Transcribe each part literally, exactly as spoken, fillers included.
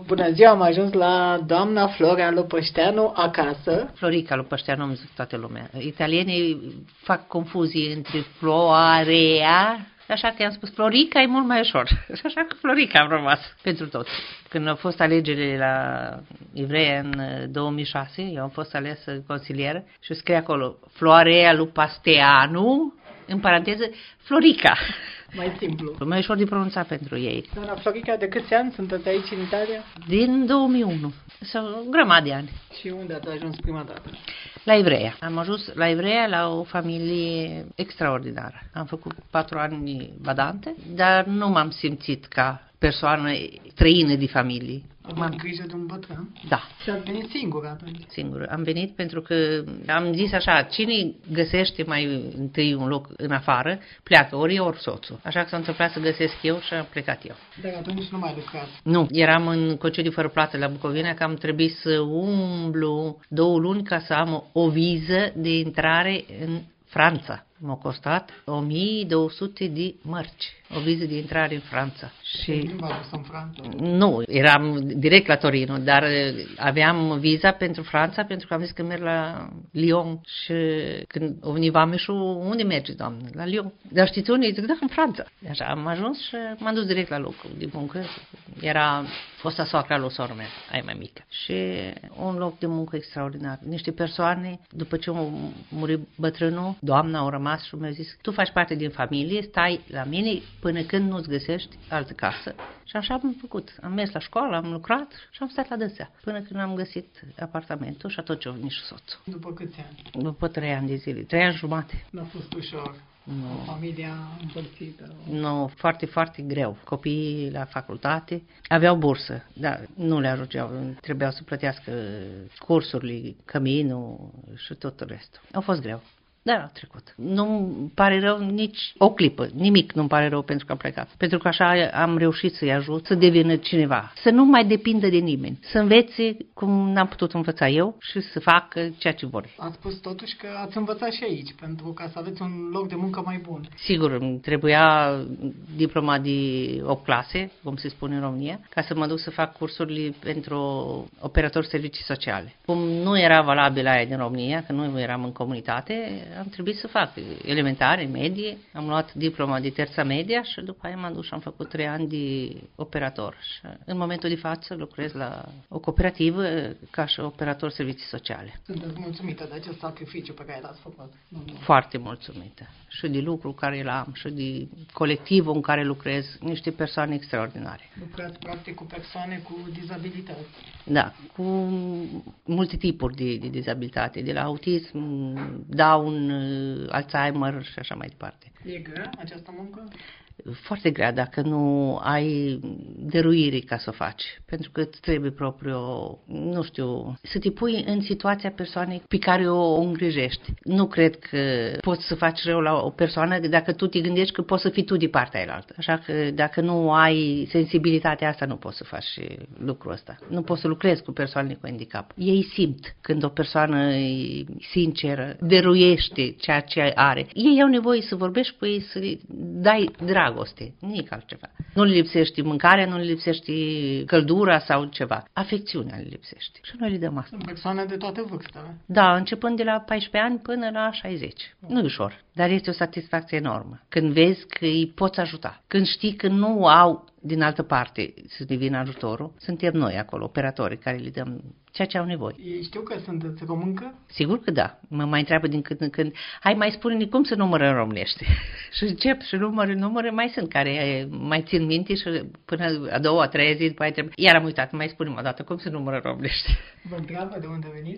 Bună ziua, am ajuns la doamna Florea Lupășteanu acasă. Florica Lupășteanu, îmi zic toată lumea. Italienii fac confuzii între Floarea, așa că am spus Florica e mult mai ușor. Așa că Florica am rămas pentru toți. Când au fost alegerile la Ivrea în două mii șase, eu am fost alesă consilieră și scrie acolo Florea Lupășteanu, în paranteză, Florica. Mai simplu. Mai ușor de pronunțat pentru ei. Doamna Florica, de câți ani sunteți aici în Italia? Din două mii unu. Sau o grămadă de ani. Și unde ați ajuns prima dată? La Ivrea. Am ajuns la Ivrea la o familie extraordinară. Am făcut patru ani badante, dar nu m-am simțit ca persoană străină de familie. Am grijă de un bătrân? Da. Și ați venit singură atunci? Singură. Am venit pentru că am zis așa, cine găsește mai întâi un loc în afară, pleacă, ori eu, ori soțul. Așa că s-a întâmplat să găsesc eu și am plecat eu. Dar atunci nu mai lucrați? Nu, eram în concediu fără plată la Bucovina, că am trebuit să umblu două luni ca să am o viză de intrare în Franța. M-a costat o mie două sute de mărci, o viză de intrare în Franța. Și nu v-a dus în Franța? Nu, eram direct la Torino, dar aveam viza pentru Franța, pentru că am zis că merg la Lyon. Și când a venit vameșul, unde mergi, doamnă? La Lyon. Dar știți unde? Zic, da, în Franța. Așa am ajuns și m-am dus direct la locul de muncă. Era fosta soacra lui sora mea, aia mai mică. Și un loc de muncă extraordinar. Niște persoane, după ce a murit bătrânul, doamna au rămas și mi-a zis, tu faci parte din familie, stai la mine până când nu-ți găsești altă casă. Și așa am făcut. Am mers la școală, am lucrat și am stat la dânsea. Până când am găsit apartamentul și atunci a venit și soțul. După câți ani? După trei ani de zile. Trei ani jumate. N-a fost ușor. Nu. Familia împărțită. Nu, foarte, foarte greu. Copiii la facultate aveau bursă, dar nu le ajungeau. Trebuiau să plătească cursurile, căminul și tot restul. A fost greu. Dar a trecut. Nu-mi pare rău nici o clipă, nimic nu-mi pare rău pentru că am plecat. Pentru că așa am reușit să-i ajut să devină cineva. Să nu mai depindă de nimeni. Să învețe cum n-am putut învăța eu și să facă ceea ce vor. Ați spus totuși că ați învățat și aici, pentru ca să aveți un loc de muncă mai bun. Sigur, îmi trebuia diploma de opt clase, cum se spune în România, ca să mă duc să fac cursurile pentru operatori servicii sociale. Cum nu era valabil aia din România, că nu eram în comunitate, am trebuit să fac elementare, medie, am luat diploma de terța media și după aia m-am dus și am făcut trei ani de operator. Și în momentul de față lucrez la o cooperativă ca și operator servicii sociale. Sunteți mulțumită de acest sacrificiu pe care l-ați făcut? Foarte mulțumită. Și de lucru care l-am, și de colectivul în care lucrez, niște persoane extraordinare. Lucrați practic cu persoane cu dizabilități? Da, cu multe tipuri de, de dizabilitate, de la autism, Down, Alzheimer și așa mai departe. E grea această muncă? Foarte grea dacă nu ai dăruire ca să o faci, pentru că îți trebuie propriu, nu știu, să te pui în situația persoanei pe care o îngrijești. Nu cred că poți să faci rău la o persoană dacă tu te gândești că poți să fii tu de partea ailaltă. Așa că dacă nu ai sensibilitatea asta, nu poți să faci lucrul ăsta. Nu poți să lucrezi cu persoanele cu handicap. Ei simt când o persoană e sinceră, dăruiește ceea ce are. Ei au nevoie să vorbești cu ei, să dai dragoste. Nici altceva. Nu le lipsește mâncarea, nu le lipsește căldura sau ceva. Afecțiunea le lipsește. Și noi le dăm asta. Sunt persoane de toate vârstele. Da, începând de la paisprezece ani până la șaizeci. Nu e ușor, dar este o satisfacție enormă. Când vezi că îi poți ajuta. Când știi că nu au din altă parte să devină ajutorul, suntem noi acolo, operatorii, care le dăm ceea ce au nevoie. Ei știu că sunteți româncă? Sigur că da. Mă mai întreabă din când în când, hai mai spune-ne cum să numără în românește. Și încep și numără, numără, mai sunt care mai țin minte și până a doua, a treia zi, după aia trebuie. Iar am uitat, mai spune-mi o dată cum se numără în românește. Vă întreabă de unde veniți?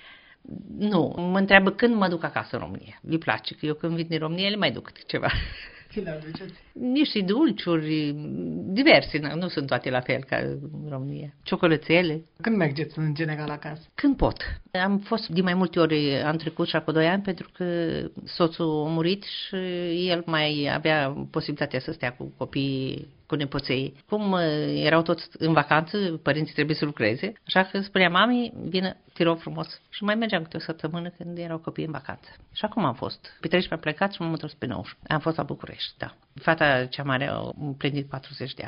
Nu, mă întreabă când mă duc acasă în România. Îi place că eu când vin din România le mai duc ceva. Ce le aduceți? Niște dulciuri, diverse, nu sunt toate la fel ca în România. Ciocolățele. Când mergeți în general acasă? Când pot. Am fost de mai multe ori, am trecut și acum doi ani, pentru că soțul a murit și el mai avea posibilitatea să stea cu copiii, cu nepoței. Cum erau toți în vacanță, părinții trebuie să lucreze, așa că spunea mami, vină, te rog frumos. Și mai mergeam câte o săptămână când erau copii în vacanță. Și acum am fost. Pe treisprezece am plecat și m-am întors pe nouăsprezece. Am fost la București, da. Fata cea mare a împlinit patruzeci de ani.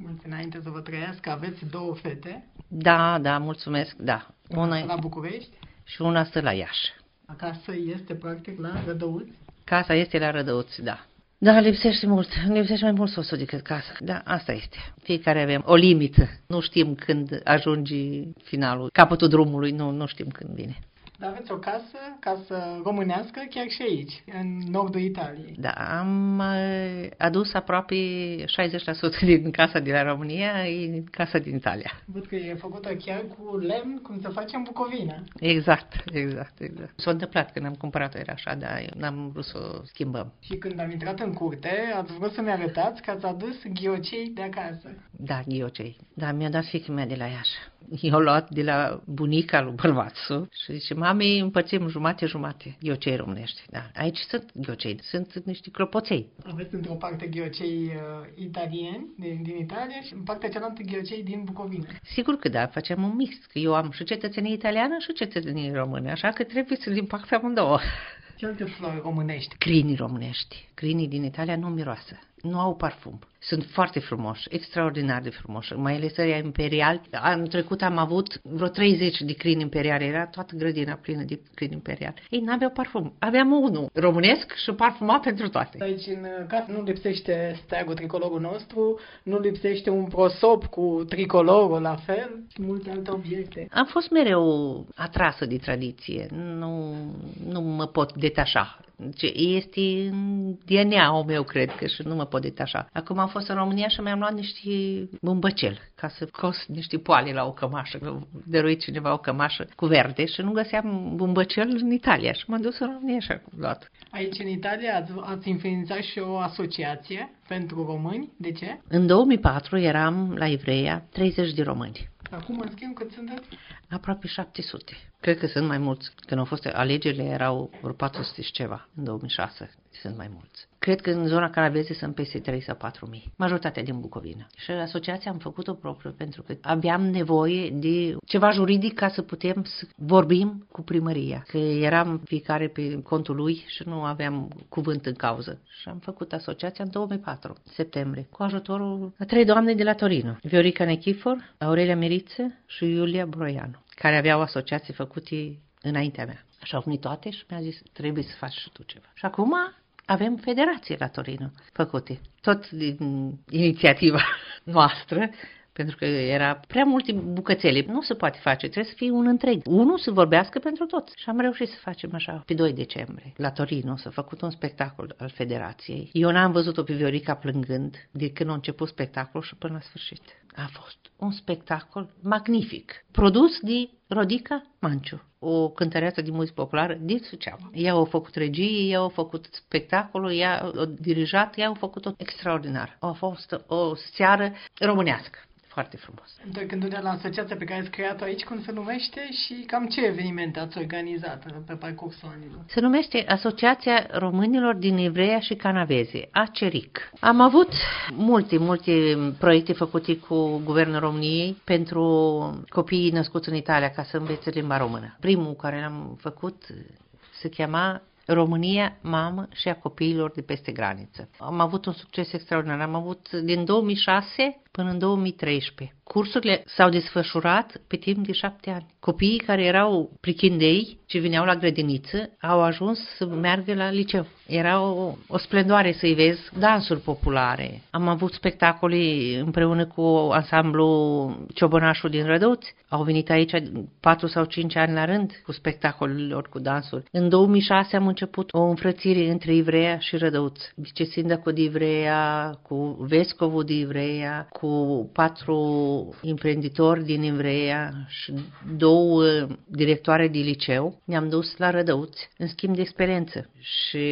Mulți înainte să vă trăiască, aveți două fete. Da, da, mulțumesc, da. Una la București. Și una stă la Iași. Acasă este practic la Rădăuți? Casa este la Rădăuți, da. Da, lipsește mult. Lipsește mai mult sosul decât casa. Da, asta este. Fiecare avem o limită. Nu știm când ajungi finalul, capătul drumului, nu, nu știm când vine. Dar aveți o casă, casă românească, chiar și aici, în nordul Italiei. Da, am uh, adus aproape șaizeci la sută din casa din la România în casa din Italia. Văd că e făcută chiar cu lemn, cum se face în Bucovina. Exact, exact, exact. S-a întâmplat când am cumpărat-o, era așa, dar n-am vrut să o schimbăm. Și când am intrat în curte, ați vrut să-mi arătați că ați adus ghiocei de acasă. Da, ghiocei. Da, mi-a dat fiica mea de la Iași. I-a luat de la bunica lui bărbatul și zice, mami, împărțim jumate-jumate ghiocei românești. Da, aici sunt ghiocei, sunt niște clopoței. Aveți într-o parte ghiocei uh, italieni din, din Italia și în partea cealaltă ghiocei din Bucovina. Sigur că da, facem un mix, că eu am și cetățenie italiană și cetățenie română, așa că trebuie să-l împac pe amândouă. Ce alte flori românești? Crinii românești. Crinii din Italia nu miroasă, nu au parfum. Sunt foarte frumoși, extraordinar de frumoși, mai ales ăia imperiali. Anul trecut am avut vreo treizeci de crini imperiali, era toată grădina plină de crini imperiali. Ei, n-aveau parfum. Aveam unul românesc și parfumat pentru toate. Aici în casă nu lipsește steagul tricolorul nostru, nu lipsește un prosop cu tricolorul la fel și multe alte obiecte. Am fost mereu atrasă de tradiție, nu, nu mă pot detașa. Este în D N A-ul meu, cred că, și nu mă pot detașa. Acum am fost în România și mi-am luat niște bumbăcel, ca să cos niște poale la o cămașă. Dăruit cineva o cămașă cu verde și nu găseam bumbăcel în Italia și m-am dus în România și am luat. Aici în Italia ați, ați înființat și o asociație pentru români. De ce? În două mii patru eram la Ivreia treizeci de români. Acum, în schimb, cât sunteți? Aproape șapte sute. Cred că sunt mai mulți. Când au fost alegerile, erau vreo patru sute și ceva. În două mii șase sunt mai mulți. Cred că în zona Canavese sunt peste trei sau patru mii. Majoritatea din Bucovina. Și asociația am făcut-o propriu pentru că aveam nevoie de ceva juridic ca să putem să vorbim cu primăria. Că eram fiecare pe contul lui și nu aveam cuvânt în cauză. Și am făcut asociația în două mii patru, septembrie, cu ajutorul a trei doamne de la Torino. Viorica Nechifor, Aurelia Miriță și Iulia Broianu, care aveau asociații făcute înaintea mea. Și au venit toate și mi-a zis, trebuie să faci și tu ceva. Și acum avem federație la Torino făcute. Tot din inițiativa noastră, pentru că era prea multe bucățele. Nu se poate face, trebuie să fie un întreg. Unul să vorbească pentru toți. Și am reușit să facem așa, pe doi decembrie, la Torino, s-a făcut un spectacol al federației. Eu n-am văzut-o pe Viorica plângând de când a început spectacolul și până la sfârșit. A fost un spectacol magnific, produs de Rodica Manciu, o cântăreață de muzică populară din Suceava. Ea a făcut regie, ea a făcut spectacolul, ea a dirijat, ea a făcut-o extraordinar. A fost o seară românească. Foarte frumos. Când la asociația pe care ați creat-o aici, cum se numește și cam ce evenimente ați organizat pe parcursul anilor? Se numește Asociația Românilor din Ivreia și Canavese, ACERIC. Am avut multe, multe proiecte făcute cu Guvernul României pentru copiii născuți în Italia ca să învețe limba română. Primul care l-am făcut se chema România, mamă și a copiilor de peste graniță. Am avut un succes extraordinar. Am avut din două mii șase până în două mii treisprezece. Cursurile s-au desfășurat pe timp de șapte ani. Copiii care erau prichindei, ce vineau la grădiniță, au ajuns să meargă la liceu. Era o, o splendoare să-i vezi dansuri populare. Am avut spectacole împreună cu ansamblu Ciobănașul din Rădăuți. Au venit aici patru sau cinci ani la rând cu spectacolelor, cu dansuri. În două mii șase am început o înfrățire între Ivreia și Rădăuți. Deci Sindacul de Ivreia, cu Vescovul de Ivreia, cu patru imprenditori din Ivreia și două directoare de liceu. Ne-am dus la Rădăuți în schimb de experiență. Și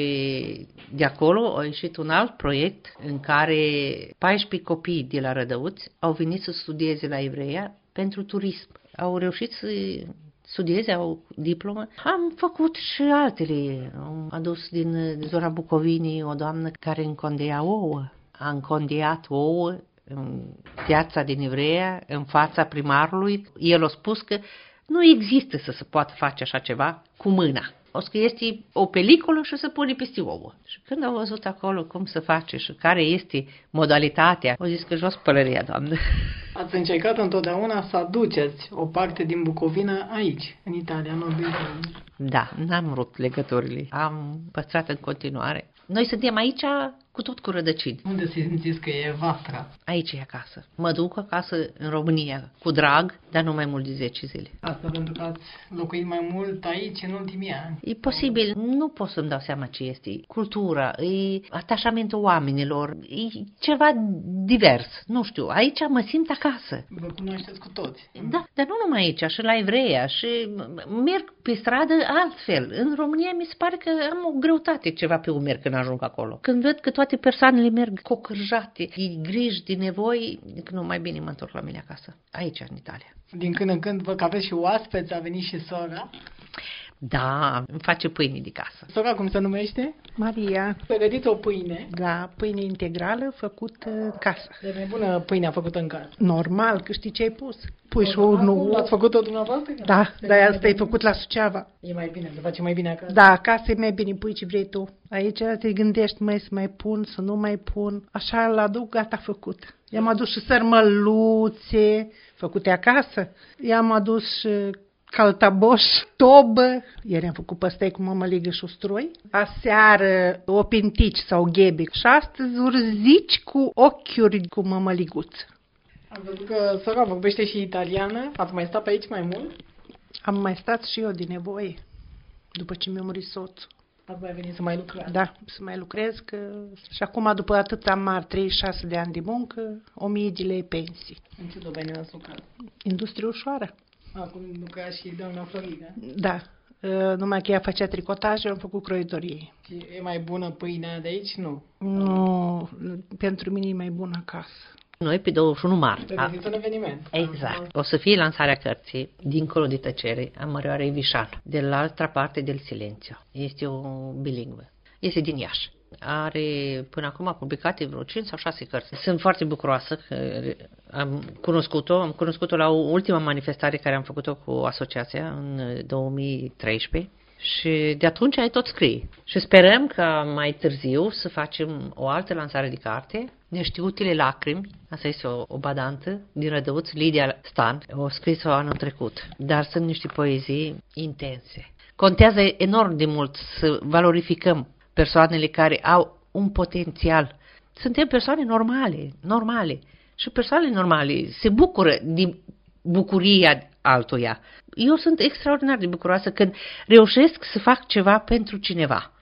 de acolo a ieșit un alt proiect în care paisprezece copii de la Rădăuți au venit să studieze la Ivreia pentru turism. Au reușit să studieze, au diplomă. Am făcut și altele. Am adus din zona Bucovinii o doamnă care încondeia ouă. A încondiat ouă în piața din Ivreia, în fața primarului. El a spus că nu există să se poată face așa ceva cu mâna. o să este o peliculă și o să pune peste ouă. Și când au văzut acolo cum se face și care este modalitatea, au zis că jos pălăria, Doamnă. Ați încercat întotdeauna să aduceți o parte din Bucovina aici, în Italia, în nordul Italiei. Da, n-am rupt legăturile. Am păstrat în continuare. Noi suntem aici cu tot cu rădăcini. Unde simțiți că e vastra? Aici e acasă. Mă duc acasă în România cu drag, dar nu mai mult de zece zile. Asta pentru că ați locuit mai mult aici în ultimii ani. E posibil, nu pot să-mi dau seama ce este. Cultura, e atașamentul oamenilor, e ceva divers. Nu știu, aici mă simt acasă. Vă cunoașteți cu toți. Da, dar nu numai aici, și la Evreia, și merg pe stradă altfel. În România mi se pare că am o greutate ceva pe umeri când ajung acolo. Când văd că toate persoanele merg cocârjate, e griji de nevoi, că nu, mai bine mă întorc la mine acasă. Aici, în Italia. Din când în când văd că aveți și oaspeți, a venit și sora. Da, îmi face pâine de casă. Sora cum se numește? Maria. Pregătiți o pâine. Da, pâine integrală făcută în casă. E mai bună pâinea făcută în casă. Normal, că știi ce ai pus. Pui și Acum unul... Ați făcut-o dumneavoastră? Da, dar asta e făcut la Suceava. E mai bine, se face mai bine acasă. Da, acasă e mai bine, pui ce vrei tu. Aici te gândești, mai să mai pun, să nu mai pun. Așa îl aduc, gata, făcut. I-am adus și sărmăluțe, făcute acasă. I-am adus și caltaboș, tobă. Ieri am făcut păstăi cu mămăligă și ustroi. Aseară o pintici sau ghebi. Și astăzi urzici cu ochiuri cu mămăliguț. Am văzut că sora vorbește și italiană. Ați mai stat pe aici mai mult? Am mai stat și eu din nevoie, după ce mi-a murit soțul. Ați mai venit să mai lucrați? Da, să mai lucrez, că și acum, după atâta mari, treizeci și șase de ani de muncă, o mie de lei pensii. În ce domeniu ați lucrat? Industrie ușoară. Acum lucra și doamna Florica. Da, uh, numai că ea făcea tricotaj, eu am făcut croitorie. Și e mai bună pâinea de aici? Nu. Nu, pentru mine e mai bună acasă. Noi pe douăzeci și unu martie. Pregătiți un eveniment. Exact. O să fie lansarea cărții Dincolo de tăcere a Mărioarei Vișan, de la altra parte del Silenzio. Este o bilingvă. Este din Iași. Are până acum publicate vreo cinci sau șase cărți. Sunt foarte bucuroasă că am cunoscut-o, am cunoscut-o la ultima manifestare care am făcut-o cu asociația în două mii treisprezece. Și de atunci ai tot scrie. Și sperăm că mai târziu să facem o altă lansare de carte, Neștiutile lacrimi, asta este o, o badantă din Rădăuț, Lidia Stan, o scris-o anul trecut. Dar sunt niște poezii intense. Contează enorm de mult să valorificăm persoanele care au un potențial. Suntem persoane normale, normale. Și persoanele normale se bucură de bucuria altuia. Eu sunt extraordinar de bucuroasă când reușesc să fac ceva pentru cineva.